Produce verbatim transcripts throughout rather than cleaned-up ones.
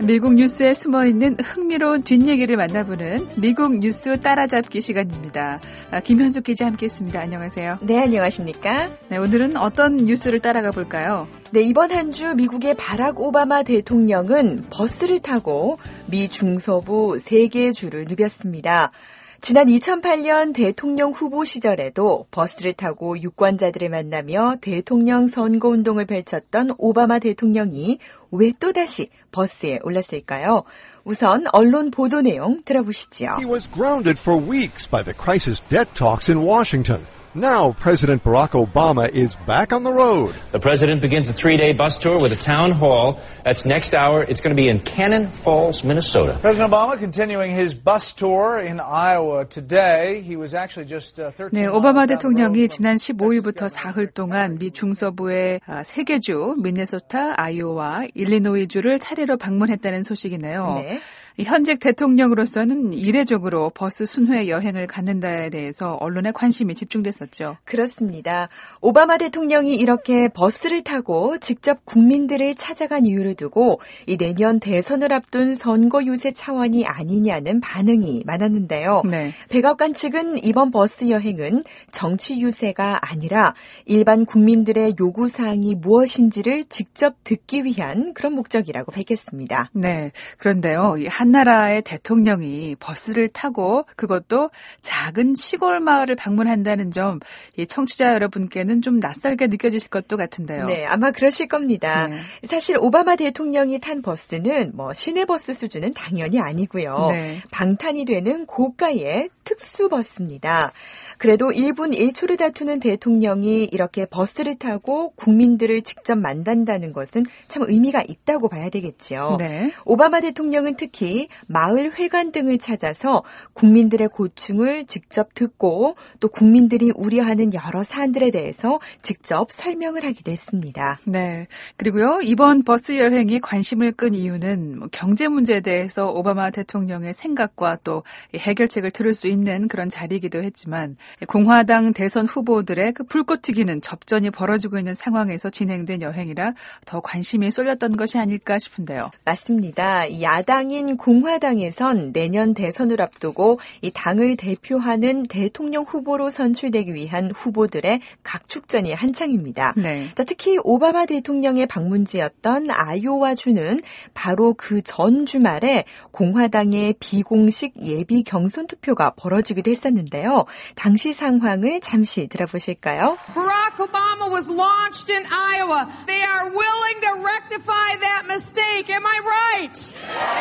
미국 뉴스에 숨어있는 흥미로운 뒷얘기를 만나보는 미국 뉴스 따라잡기 시간입니다. 아, 김현숙 기자 함께했습니다. 안녕하세요. 네, 안녕하십니까? 네, 오늘은 어떤 뉴스를 따라가 볼까요? 네, 이번 한 주 미국의 바락 오바마 대통령은 버스를 타고 미 중서부 세 개의 주를 누볐습니다. 지난 이천팔 년 대통령 후보 시절에도 버스를 타고 유권자들을 만나며 대통령 선거운동을 펼쳤던 오바마 대통령이 왜 또다시 버스에 올랐을까요? 우선 언론 보도 내용 들어보시죠. He was grounded for weeks by the crisis debt talks in Washington. Now, President Barack Obama is back on the road. The president begins a three-day bus tour with a town hall. That's next hour. It's going to be in Cannon Falls, Minnesota. President Obama continuing his bus tour in Iowa today. He was actually just thirteen 네, 오바마 대통령이 지난 십오일부터 사흘 동안 미 중서부의 세 개 주, 미네소타, 아이오와, 일리노이주를 차례로 방문했다는 소식이네요. 네. 현직 대통령으로서는 이례적으로 버스 순회 여행을 갖는다에 대해서 언론의 관심이 집중됐었죠. 그렇습니다. 오바마 대통령이 이렇게 버스를 타고 직접 국민들을 찾아간 이유를 두고 이 내년 대선을 앞둔 선거 유세 차원이 아니냐는 반응이 많았는데요. 네. 백악관 측은 이번 버스 여행은 정치 유세가 아니라 일반 국민들의 요구사항이 무엇인지를 직접 듣기 위한 그런 목적이라고 밝혔습니다. 네, 그런데요. 한 나라의 대통령이 버스를 타고 그것도 작은 시골 마을을 방문한다는 점, 이 청취자 여러분께는 좀 낯설게 느껴지실 것도 같은데요. 네, 아마 그러실 겁니다. 네. 사실 오바마 대통령이 탄 버스는 뭐 시내버스 수준은 당연히 아니고요. 네. 방탄이 되는 고가의 특수버스입니다. 그래도 일 분 일 초를 다투는 대통령이 이렇게 버스를 타고 국민들을 직접 만난다는 것은 참 의미가 있다고 봐야 되겠죠. 네. 오바마 대통령은 특히 마을 회관 등을 찾아서 국민들의 고충을 직접 듣고 또 국민들이 우려하는 여러 사안들에 대해서 직접 설명을 하기도 했습니다. 네. 그리고요, 이번 버스 여행이 관심을 끈 이유는 뭐 경제 문제에 대해서 오바마 대통령의 생각과 또 해결책을 들을 수 있는 그런 자리이기도 했지만 공화당 대선 후보들의 그 불꽃 튀기는 접전이 벌어지고 있는 상황에서 진행된 여행이라 더 관심이 쏠렸던 것이 아닐까 싶은데요. 맞습니다. 야당인 공화당에선 내년 대선을 앞두고 이 당을 대표하는 대통령 후보로 선출되기 위한 후보들의 각축전이 한창입니다. 네. 자, 특히 오바마 대통령의 방문지였던 아이오와주는 바로 그 전 주말에 공화당의 비공식 예비 경선 투표가 벌어지기도 했었는데요. 당시 상황을 잠시 들어보실까요? Barack Obama was launched in Iowa. They are willing to rectify that mistake. Am I right?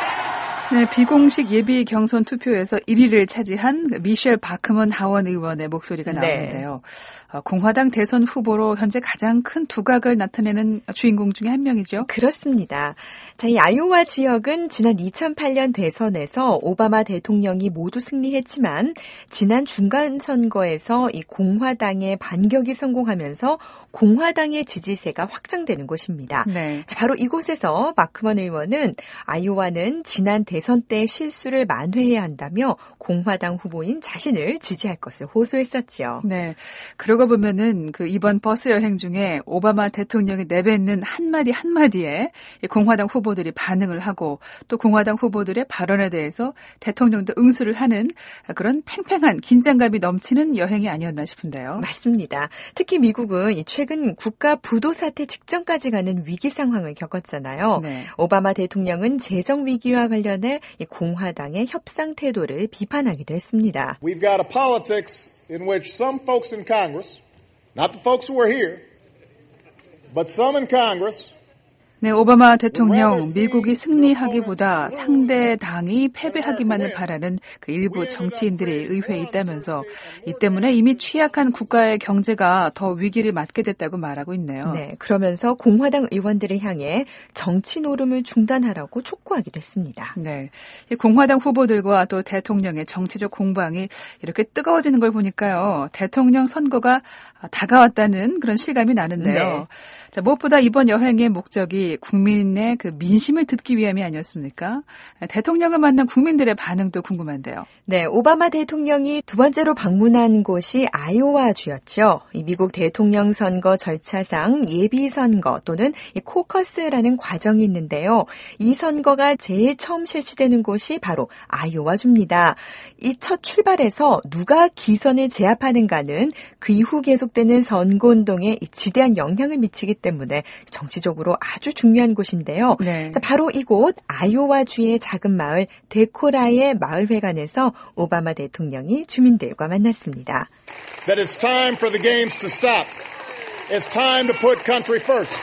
네, 비공식 예비 경선 투표에서 일 위를 차지한 미셸 바크먼 하원 의원의 목소리가 나오는데요. 네. 공화당 대선 후보로 현재 가장 큰 두각을 나타내는 주인공 중에 한 명이죠. 그렇습니다. 자, 이 아이오와 지역은 지난 이천팔 년 대선에서 오바마 대통령이 모두 승리했지만 지난 중간 선거에서 이 공화당의 반격이 성공하면서 공화당의 지지세가 확장되는 곳입니다. 네. 자, 바로 이곳에서 바크먼 의원은 아이오와는 지난 대선 때 실수를 만회해야 한다며 공화당 후보인 자신을 지지할 것을 호소했었죠. 네. 그러고 보면은 그 이번 버스 여행 중에 오바마 대통령이 내뱉는 한마디 한마디에 공화당 후보들이 반응을 하고 또 공화당 후보들의 발언에 대해서 대통령도 응수를 하는 그런 팽팽한 긴장감이 넘치는 여행이 아니었나 싶은데요. 맞습니다. 특히 미국은 최근 국가 부도 사태 직전까지 가는 위기 상황을 겪었잖아요. 네. 오바마 대통령은 재정 위기와 관련해 공화당의 협상 태도를 비판하기도 했습니다. We've got a politics in which some folks in Congress, not the folks who are here, but some in Congress, 네, 오바마 대통령 미국이 승리하기보다 상대 당이 패배하기만을 바라는 그 일부 정치인들이 의회에 있다면서 이 때문에 이미 취약한 국가의 경제가 더 위기를 맞게 됐다고 말하고 있네요. 네, 그러면서 공화당 의원들을 향해 정치 노름을 중단하라고 촉구하기도 했습니다. 네, 이 공화당 후보들과 또 대통령의 정치적 공방이 이렇게 뜨거워지는 걸 보니까요, 대통령 선거가 다가왔다는 그런 실감이 나는데요. 네. 자, 무엇보다 이번 여행의 목적이 것이 국민의 그 민심을 듣기 위함이 아니었습니까? 대통령을 만난 국민들의 반응도 궁금한데요. 네, 오바마 대통령이 두 번째로 방문한 곳이 아이오와주였죠. 이 미국 대통령 선거 절차상 예비선거 또는 이 코커스라는 과정이 있는데요. 이 선거가 제일 처음 실시되는 곳이 바로 아이오와주입니다. 이 첫 출발에서 누가 기선을 제압하는가는 그 이후 계속되는 선거운동에 지대한 영향을 미치기 때문에 정치적으로 아주 중요한 곳인데요. 네. 자, 바로 이곳 아이오와주의 작은 마을 데코라의 마을회관에서 오바마 대통령이 주민들과 만났습니다. That it's time for the games to stop. It's time to put country first.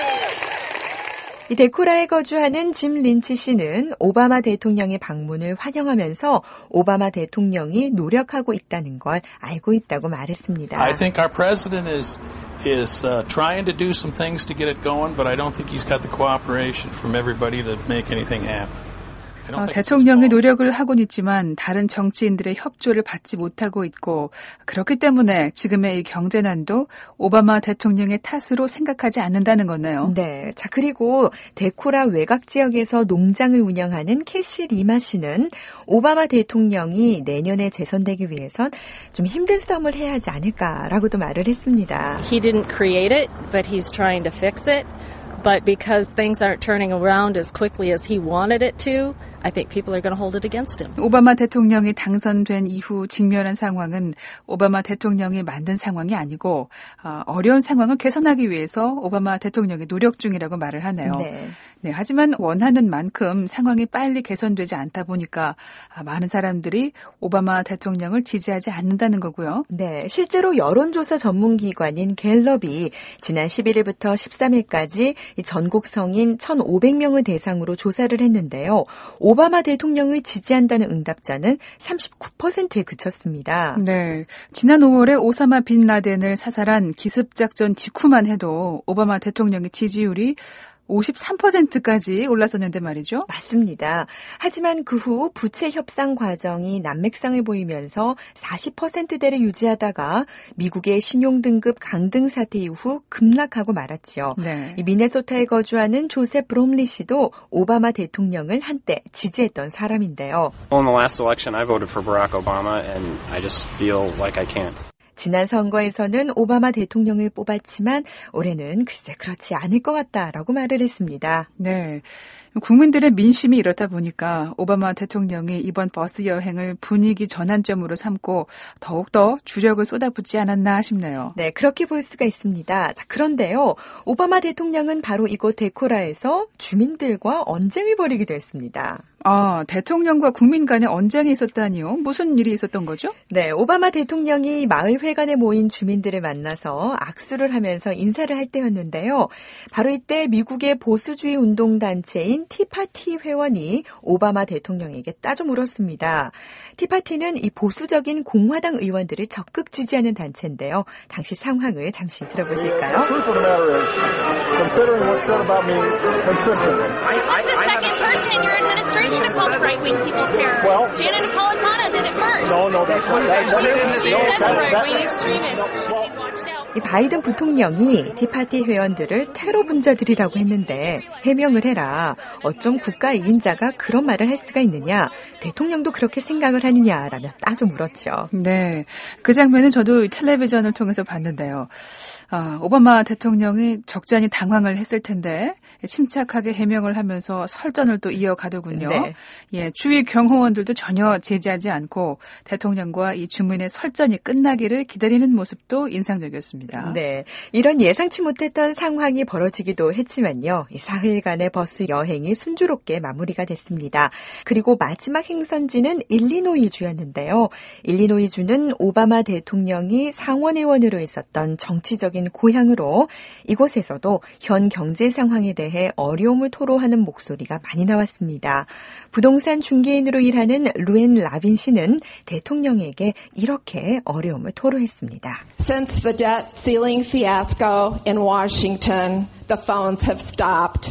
이 데코라에 거주하는 짐 린치 씨는 오바마 대통령의 방문을 환영하면서 오바마 대통령이 노력하고 있다는 걸 알고 있다고 말했습니다. I think our president is is uh, trying to do some things to get it going, but I don't think he's got the cooperation from everybody to make anything happen. 어, 대통령이 노력을 하고는 있지만 다른 정치인들의 협조를 받지 못하고 있고 그렇기 때문에 지금의 이 경제난도 오바마 대통령의 탓으로 생각하지 않는다는 거네요. 네. 자, 그리고 데코라 외곽 지역에서 농장을 운영하는 캐시 리마 씨는 오바마 대통령이 내년에 재선되기 위해선 좀 힘든 싸움을 해야 하지 않을까라고도 말을 했습니다. He didn't create it, but he's trying to fix it. But because things aren't turning around as quickly as he wanted it to, I think people are going to hold it against him. 오바마 대통령이 당선된 이후 직면한 상황은 오바마 대통령이 만든 상황이 아니고 어, 어려운 상황을 개선하기 위해서 오바마 대통령이 노력 중이라고 말을 하네요. 네. 네, 하지만 원하는 만큼 상황이 빨리 개선되지 않다 보니까 많은 사람들이 오바마 대통령을 지지하지 않는다는 거고요. 네, 실제로 여론조사 전문기관인 갤럽이 지난 십일일부터 십삼일까지 전국 성인 천오백 명을 대상으로 조사를 했는데요. 오바마 대통령을 지지한다는 응답자는 삼십구 퍼센트에 그쳤습니다. 네, 지난 오월에 오사마 빈 라덴을 사살한 기습작전 직후만 해도 오바마 대통령의 지지율이 오십삼 퍼센트까지 올랐었는데 말이죠. 맞습니다. 하지만 그 후 부채 협상 과정이 난맥상을 보이면서 사십 퍼센트대를 유지하다가 미국의 신용등급 강등 사태 이후 급락하고 말았죠. 네. 이 미네소타에 거주하는 조셉 브롬리 씨도 오바마 대통령을 한때 지지했던 사람인데요. Well, in the last election, I voted for Barack Obama, and I just feel like I can't. 지난 선거에서는 오바마 대통령을 뽑았지만 올해는 글쎄 그렇지 않을 것 같다라고 말을 했습니다. 네. 국민들의 민심이 이렇다 보니까 오바마 대통령이 이번 버스 여행을 분위기 전환점으로 삼고 더욱더 주력을 쏟아붓지 않았나 싶네요. 네, 그렇게 볼 수가 있습니다. 자, 그런데요. 오바마 대통령은 바로 이곳 데코라에서 주민들과 언쟁을 벌이기도 했습니다. 아, 대통령과 국민 간에 언쟁이 있었다니요? 무슨 일이 있었던 거죠? 네, 오바마 대통령이 마을 회관에 모인 주민들을 만나서 악수를 하면서 인사를 할 때였는데요. 바로 이때 미국의 보수주의 운동단체인 티파티 회원이 오바마 대통령에게 따져 물었습니다. 티파티는 이 보수적인 공화당 의원들을 적극 지지하는 단체인데요. 당시 상황을 잠시 들어보실까요? To call the right-wing people terrorists. Well, Janet Napolitano did it first. No, no, that's what that's what she said the right-wing extremists should be watched out. 이 바이든 부통령이 티파티 회원들을 테러 분자들이라고 했는데 해명을 해라. 어쩜 국가 이인자가 그런 말을 할 수가 있느냐. 대통령도 그렇게 생각을 하느냐라며 따져 물었죠. 네, 그 장면은 저도 텔레비전을 통해서 봤는데요. 아, 오바마 대통령이 적잖이 당황을 했을 텐데 침착하게 해명을 하면서 설전을 또 이어가더군요. 네. 예, 주위 경호원들도 전혀 제지하지 않고 대통령과 이 주민의 설전이 끝나기를 기다리는 모습도 인상적이었습니다. 네, 이런 예상치 못했던 상황이 벌어지기도 했지만요. 이 사흘간의 버스 여행이 순조롭게 마무리가 됐습니다. 그리고 마지막 행선지는 일리노이주였는데요. 일리노이주는 오바마 대통령이 상원의원으로 있었던 정치적인 고향으로 이곳에서도 현 경제 상황에 대해 어려움을 토로하는 목소리가 많이 나왔습니다. 부동산 중개인으로 일하는 루엔 라빈 씨는 대통령에게 이렇게 어려움을 토로했습니다. Since the debt ceiling fiasco in Washington, the phones have stopped.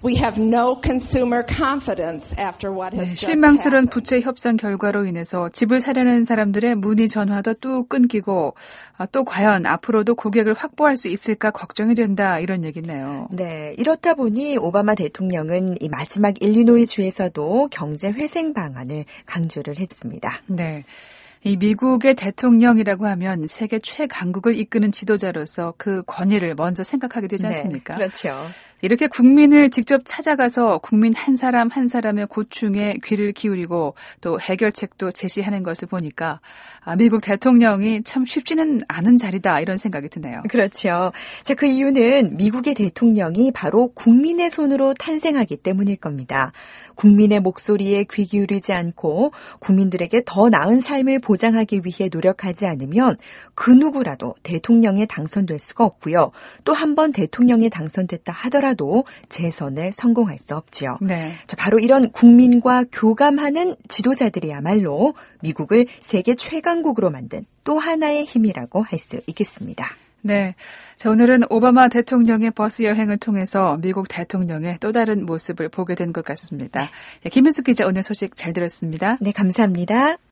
We have no consumer confidence after what has 네, just 실망스러운 happened. 부채 협상 결과로 인해서 집을 사려는 사람들의 문의 전화도 또 끊기고 또 과연 앞으로도 고객을 확보할 수 있을까 걱정이 된다 이런 얘기네요. 네, 이렇다 보니 오바마 대통령은 이 마지막 일리노이 주에서도 경제 회생 방안을 강조를 했습니다. 네. 이 미국의 대통령이라고 하면 세계 최강국을 이끄는 지도자로서 그 권위를 먼저 생각하게 되지 않습니까? 네, 그렇죠. 이렇게 국민을 직접 찾아가서 국민 한 사람 한 사람의 고충에 귀를 기울이고 또 해결책도 제시하는 것을 보니까 아, 미국 대통령이 참 쉽지는 않은 자리다 이런 생각이 드네요. 그렇죠. 자, 그 이유는 미국의 대통령이 바로 국민의 손으로 탄생하기 때문일 겁니다. 국민의 목소리에 귀 기울이지 않고 국민들에게 더 나은 삶을 보장하기 위해 노력하지 않으면 그 누구라도 대통령에 당선될 수가 없고요. 또 한 번 대통령에 당선됐다 하더라도 재선에 성공할 수 없지요. 네. 자, 바로 이런 국민과 교감하는 지도자들이야말로 미국을 세계 최강국으로 만든 또 하나의 힘이라고 할 수 있겠습니다. 네. 자, 오늘은 오바마 대통령의 버스 여행을 통해서 미국 대통령의 또 다른 모습을 보게 된 것 같습니다. 네, 김은숙 기자 오늘 소식 잘 들었습니다. 네, 감사합니다.